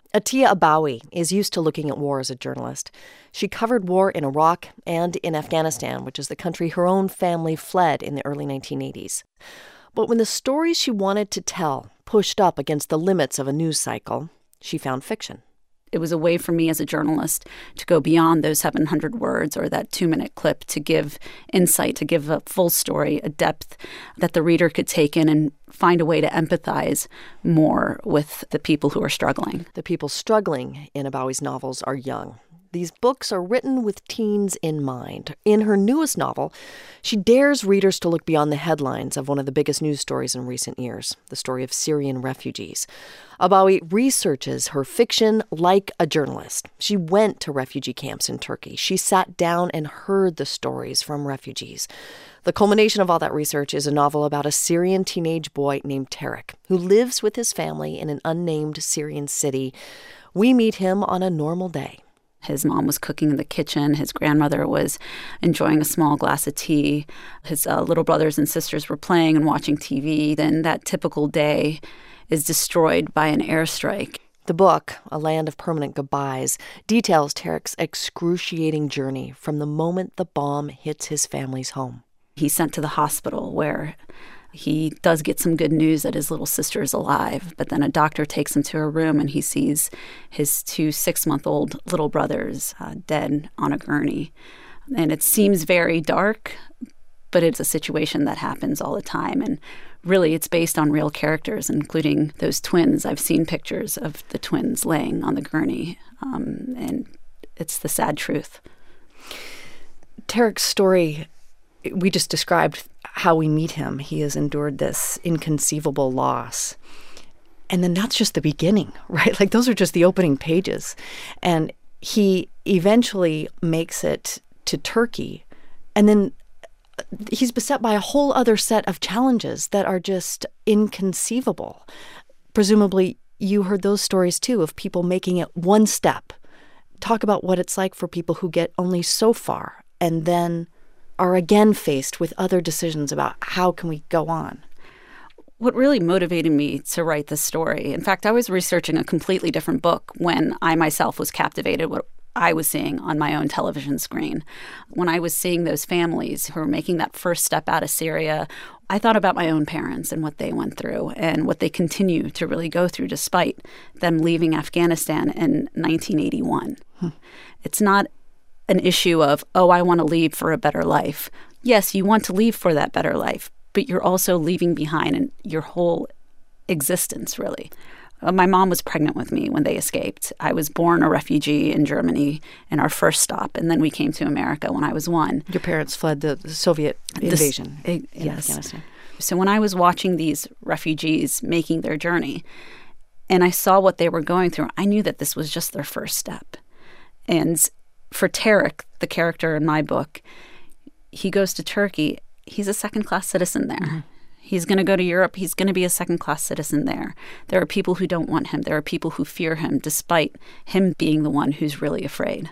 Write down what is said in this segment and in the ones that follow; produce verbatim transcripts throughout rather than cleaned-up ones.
Atiya Abawi is used to looking at war as a journalist. She covered war in Iraq and in Afghanistan, which is the country her own family fled in the early nineteen eighties. But when the stories she wanted to tell pushed up against the limits of a news cycle, she found fiction. It was a way for me as a journalist to go beyond those seven hundred words or that two-minute clip to give insight, to give a full story, a depth that the reader could take in and find a way to empathize more with the people who are struggling. The people struggling in Abawi's novels are young. These books are written with teens in mind. In her newest novel, she dares readers to look beyond the headlines of one of the biggest news stories in recent years, the story of Syrian refugees. Abawi researches her fiction like a journalist. She went to refugee camps in Turkey. She sat down and heard the stories from refugees. The culmination of all that research is a novel about a Syrian teenage boy named Tarek, who lives with his family in an unnamed Syrian city. We meet him on a normal day. His mom was cooking in the kitchen. His grandmother was enjoying a small glass of tea. His uh, little brothers and sisters were playing and watching T V. Then that typical day is destroyed by an airstrike. The book, A Land of Permanent Goodbyes, details Tarek's excruciating journey from the moment the bomb hits his family's home. He's sent to the hospital where he does get some good news that his little sister is alive, but then a doctor takes him to a room and he sees his two six-month-old little brothers uh, dead on a gurney. And it seems very dark, but it's a situation that happens all the time. And really, it's based on real characters, including those twins. I've seen pictures of the twins laying on the gurney, um, and it's the sad truth. Tarek's story, we just described how we meet him. He has endured this inconceivable loss. And then that's just the beginning, right? Like those are just the opening pages. And he eventually makes it to Turkey. And then he's beset by a whole other set of challenges that are just inconceivable. Presumably, you heard those stories too of people making it one step. Talk about what it's like for people who get only so far and then are again faced with other decisions about how can we go on. What really motivated me to write this story, in fact, I was researching a completely different book when I myself was captivated what I was seeing on my own television screen. When I was seeing those families who were making that first step out of Syria, I thought about my own parents and what they went through and what they continue to really go through despite them leaving Afghanistan in nineteen eighty-one. Hmm. It's not an issue of, oh, I want to leave for a better life. Yes, you want to leave for that better life, but you're also leaving behind your whole existence, really. Uh, my mom was pregnant with me when they escaped. I was born a refugee in Germany in our first stop, and then we came to America when I was one. Your parents fled the Soviet invasion this, it, in yes. Afghanistan. So when I was watching these refugees making their journey, and I saw what they were going through, I knew that this was just their first step. And for Tarek, the character in my book, he goes to Turkey. He's a second-class citizen there. Mm-hmm. He's going to go to Europe. He's going to be a second-class citizen there. There are people who don't want him. There are people who fear him, despite him being the one who's really afraid.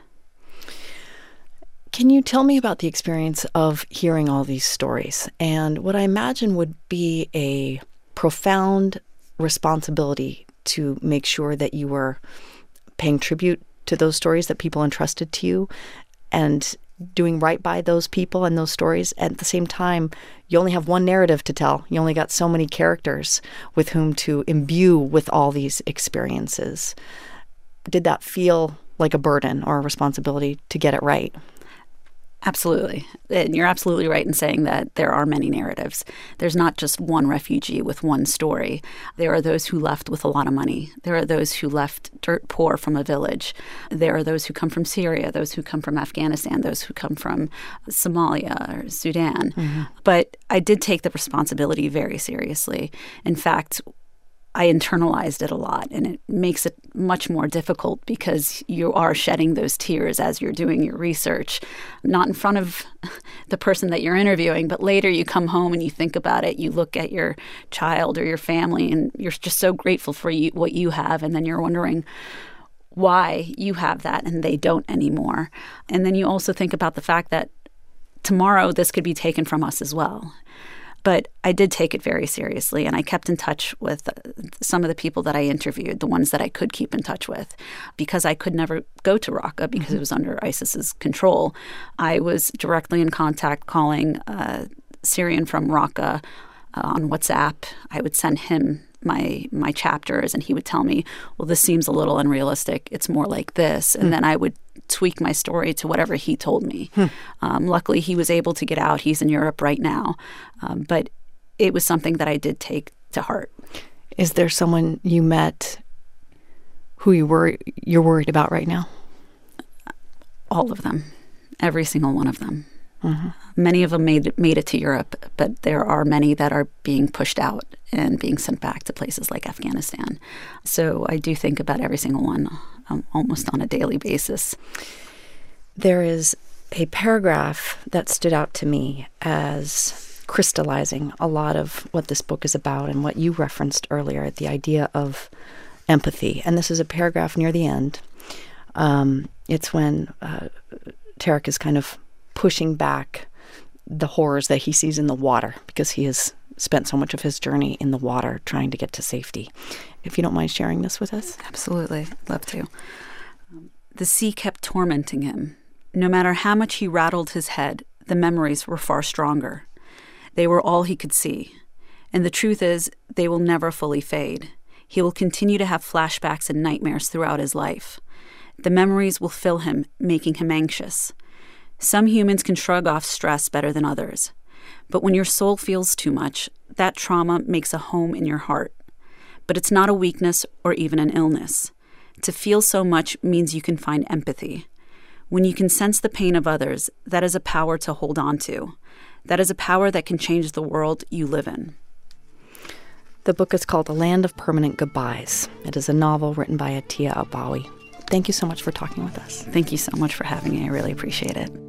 Can you tell me about the experience of hearing all these stories and what I imagine would be a profound responsibility to make sure that you were paying tribute to those stories that people entrusted to you and doing right by those people and those stories? At the same time, you only have one narrative to tell. You only got so many characters with whom to imbue with all these experiences. Did that feel like a burden or a responsibility to get it right? Absolutely. And you're absolutely right in saying that there are many narratives. There's not just one refugee with one story. There are those who left with a lot of money. There are those who left dirt poor from a village. There are those who come from Syria, those who come from Afghanistan, those who come from Somalia or Sudan. Mm-hmm. But I did take the responsibility very seriously. In fact, I internalized it a lot, and it makes it much more difficult because you are shedding those tears as you're doing your research, not in front of the person that you're interviewing, but later you come home and you think about it, you look at your child or your family, and you're just so grateful for you, what you have, and then you're wondering why you have that and they don't anymore. And then you also think about the fact that tomorrow this could be taken from us as well. But I did take it very seriously, and I kept in touch with some of the people that I interviewed, the ones that I could keep in touch with. Because I could never go to Raqqa because mm-hmm. it was under ISIS's control, I was directly in contact calling a Syrian from Raqqa uh, on WhatsApp. I would send him my my chapters, and he would tell me, well, this seems a little unrealistic. It's more like this. And mm. then I would tweak my story to whatever he told me. Hmm. Um, luckily, he was able to get out. He's in Europe right now. Um, but it was something that I did take to heart. Is there someone you met who you were, you're worried about right now? All of them. Every single one of them. Mm-hmm. Many of them made made it to Europe, but there are many that are being pushed out and being sent back to places like Afghanistan. So I do think about every single one um, almost on a daily basis. There is a paragraph that stood out to me as crystallizing a lot of what this book is about and what you referenced earlier, the idea of empathy. And this is a paragraph near the end. Um, it's when uh, Tarek is kind of pushing back the horrors that he sees in the water because he has spent so much of his journey in the water trying to get to safety. If you don't mind sharing this with us. Absolutely. Love to. Um, the sea kept tormenting him. No matter how much he rattled his head, the memories were far stronger. They were all he could see. And the truth is, they will never fully fade. He will continue to have flashbacks and nightmares throughout his life. The memories will fill him, making him anxious. Some humans can shrug off stress better than others. But when your soul feels too much, that trauma makes a home in your heart. But it's not a weakness or even an illness. To feel so much means you can find empathy. When you can sense the pain of others, that is a power to hold on to. That is a power that can change the world you live in. The book is called A Land of Permanent Goodbyes. It is a novel written by Atiya Abawi. Thank you so much for talking with us. Thank you so much for having me. I really appreciate it.